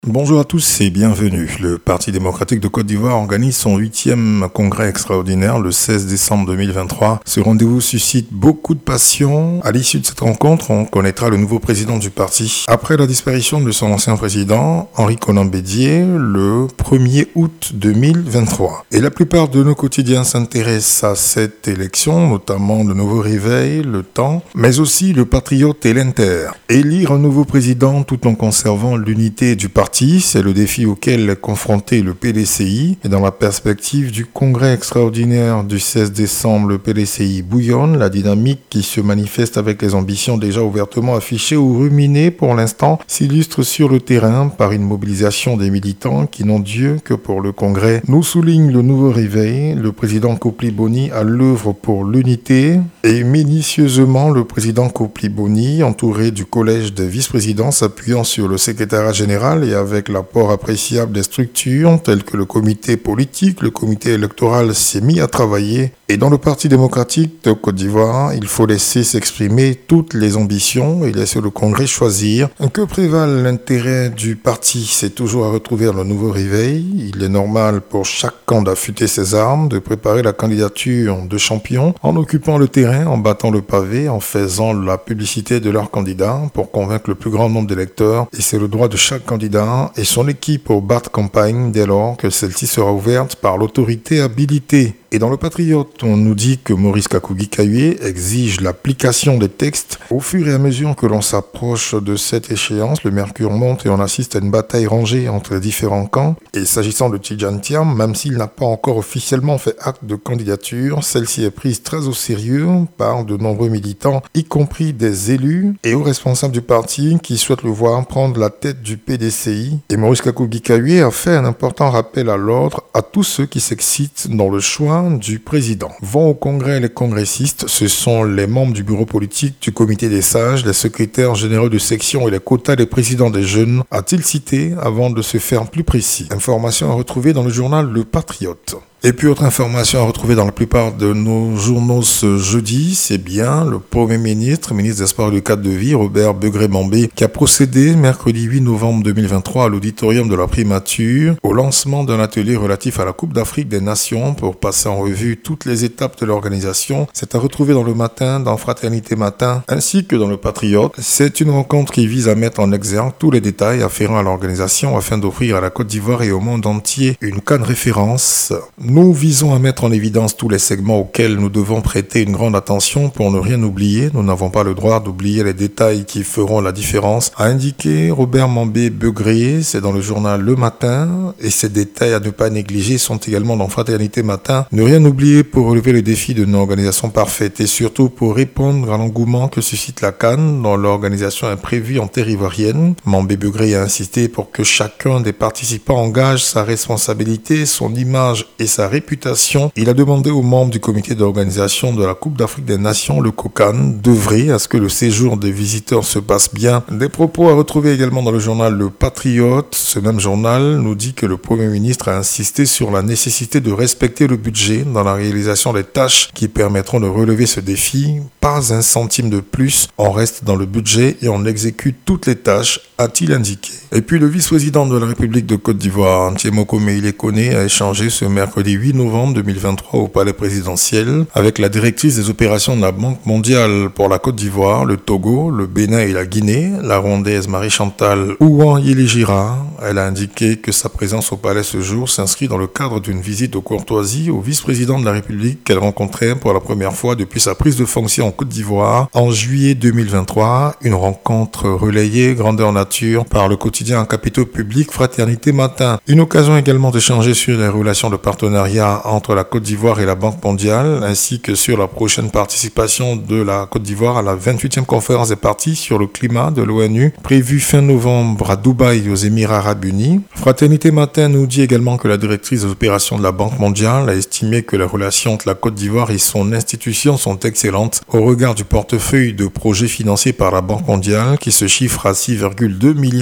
Bonjour à tous et bienvenue. Le Parti démocratique de Côte d'Ivoire organise son 8e congrès extraordinaire le 16 décembre 2023. Ce rendez-vous suscite beaucoup de passion. À l'issue de cette rencontre, on connaîtra le nouveau président du parti. Après la disparition de son ancien président, Henri Konan Bédié, le 1er août 2023. Et la plupart de nos quotidiens s'intéressent à cette élection, notamment le Nouveau Réveil, Le Temps, mais aussi Le Patriote et l'Inter. Élire un nouveau président tout en conservant l'unité du parti, c'est le défi auquel est confronté le PDCI. Et dans la perspective du congrès extraordinaire du 16 décembre, le PDCI bouillonne. La dynamique qui se manifeste avec les ambitions déjà ouvertement affichées ou ruminées pour l'instant s'illustre sur le terrain par une mobilisation des militants qui n'ont Dieu que pour le congrès. Nous souligne le Nouveau Réveil, le président Kopli-Boni à l'œuvre pour l'unité et minutieusement le président Kopli-Boni, entouré du collège des vice-présidents, s'appuyant sur le secrétariat général et avec l'apport appréciable des structures telles que le comité politique, le comité électoral s'est mis à travailler. Et dans le Parti démocratique de Côte d'Ivoire, il faut laisser s'exprimer toutes les ambitions et laisser le Congrès choisir. Que prévale l'intérêt du parti, c'est toujours à retrouver dans le Nouveau Réveil. Il est normal pour chaque camp d'affûter ses armes, de préparer la candidature de champion en occupant le terrain, en battant le pavé, en faisant la publicité de leur candidat pour convaincre le plus grand nombre d'électeurs. Et c'est le droit de chaque candidat et son équipe au battre campagne dès lors que celle-ci sera ouverte par l'autorité habilitée. Et dans le Patriote, on nous dit que Maurice Kakougui-Kayoué exige l'application des textes. Au fur et à mesure que l'on s'approche de cette échéance, le mercure monte et on assiste à une bataille rangée entre les différents camps. Et s'agissant de Tidjane Thiam, même s'il n'a pas encore officiellement fait acte de candidature, celle-ci est prise très au sérieux par de nombreux militants, y compris des élus et hauts responsables du parti qui souhaitent le voir prendre la tête du PDCI. Et Maurice Kakougui-Kayoué a fait un important rappel à l'ordre à tous ceux qui s'excitent dans le choix du président. Vont au congrès les congressistes, ce sont les membres du bureau politique, du comité des sages, les secrétaires généraux de section et les quotas des présidents des jeunes, a-t-il cité avant de se faire plus précis. Information à retrouver dans le journal Le Patriote. Et puis autre information à retrouver dans la plupart de nos journaux ce jeudi, c'est bien le Premier ministre des Sports et du cadre de vie, Robert Begré-Mambé, qui a procédé mercredi 8 novembre 2023 à l'auditorium de la Primature au lancement d'un atelier relatif à la Coupe d'Afrique des Nations pour passer en revue toutes les étapes de l'organisation. C'est à retrouver dans le matin, dans Fraternité Matin, ainsi que dans le Patriote. C'est une rencontre qui vise à mettre en exergue tous les détails afférents à l'organisation afin d'offrir à la Côte d'Ivoire et au monde entier une canne référence. Nous visons à mettre en évidence tous les segments auxquels nous devons prêter une grande attention pour ne rien oublier. Nous n'avons pas le droit d'oublier les détails qui feront la différence, a indiqué Robert Mambé-Begré. C'est dans le journal Le Matin et ces détails à ne pas négliger sont également dans Fraternité Matin. Ne rien oublier pour relever le défi d'une organisation parfaite et surtout pour répondre à l'engouement que suscite la CAN dont l'organisation est prévue en terre ivoirienne. Mambé-Begré a insisté pour que chacun des participants engage sa responsabilité, son image et sa réputation. Il a demandé aux membres du comité d'organisation de la Coupe d'Afrique des Nations, le COCAN, d'œuvrer à ce que le séjour des visiteurs se passe bien. Des propos à retrouver également dans le journal Le Patriote. Ce même journal nous dit que le Premier ministre a insisté sur la nécessité de respecter le budget dans la réalisation des tâches qui permettront de relever ce défi. Pas un centime de plus, on reste dans le budget et on exécute toutes les tâches, a-t-il indiqué. Et puis le vice-président de la République de Côte d'Ivoire, Thiemoko Meïlé Koné, a échangé ce mercredi 8 novembre 2023 au palais présidentiel avec la directrice des opérations de la Banque mondiale pour la Côte d'Ivoire, le Togo, le Bénin et la Guinée, la Rwandaise Marie-Chantal Ouan-Yélégira. Elle a indiqué que sa présence au palais ce jour s'inscrit dans le cadre d'une visite de courtoisie au vice-président de la République qu'elle rencontrait pour la première fois depuis sa prise de fonction en Côte d'Ivoire en juillet 2023. Une rencontre relayée grandeur nature par le quotidien Capitaux Public Fraternité Matin. Une occasion également d'échanger sur les relations de partenariat entre la Côte d'Ivoire et la Banque mondiale, ainsi que sur la prochaine participation de la Côte d'Ivoire à la 28e conférence des parties sur le climat de l'ONU, prévue fin novembre à Dubaï aux Émirats Arabes Unis. Fraternité Matin nous dit également que la directrice des opérations de la Banque mondiale a estimé que les relations entre la Côte d'Ivoire et son institution sont excellentes au regard du portefeuille de projets financés par la Banque mondiale qui se chiffre à 6,2 milliards de $.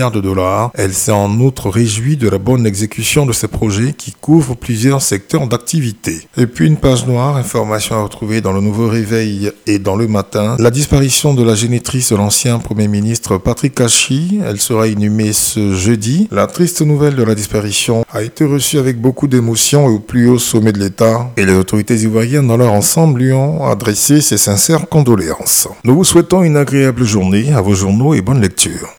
d'Ivoire. Elle s'est en outre réjouie de la bonne exécution de ces projets qui couvrent plusieurs secteurs d'activité. Et puis une page noire, information à retrouver dans le Nouveau Réveil et dans Le Matin. La disparition de la génitrice de l'ancien Premier ministre Patrick Kachi, elle sera inhumée ce jeudi. La triste nouvelle de la disparition a été reçue avec beaucoup d'émotion au plus haut sommet de l'État et les autorités ivoiriennes dans leur ensemble lui ont adressé ses sincères condoléances. Nous vous souhaitons une agréable journée à vos journaux et bonne lecture.